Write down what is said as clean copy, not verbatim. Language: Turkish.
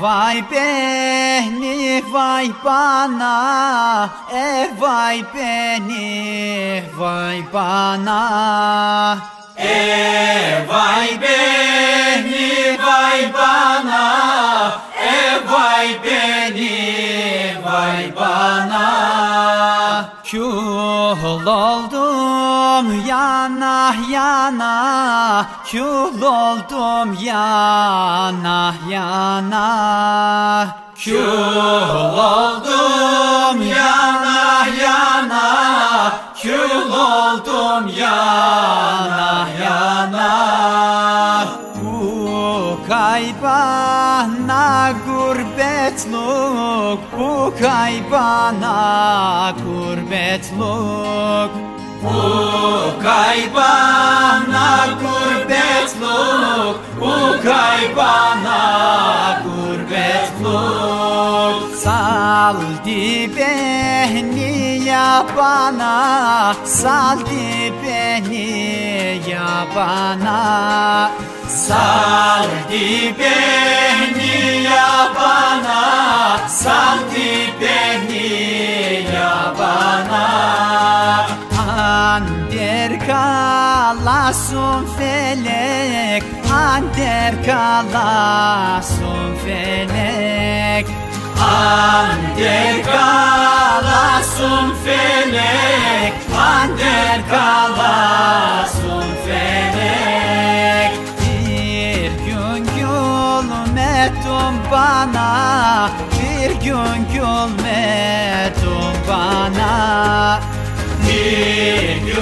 vay beni vay bana, vay beni vay bana, vay beni vay bana, vay beni vay bana. Kül oldum yana yana, kül oldum yana yana, kül oldum yana yana, kül oldum yana yana. Bu kaybana gurbetluk, bu kaybana gurbetluk, bu kaybana gurbetluk, bu kaybana gurbetluk. Saldı beni yabana, saldı beni yabana, saldı beni yabana, saldı beni yabana. Ander kalasın felek, ander kalasın felek, ander kalasın felek, ander kalasın felek. Bir gün gülmedin bana, bir gün gülmedin bana, bir gün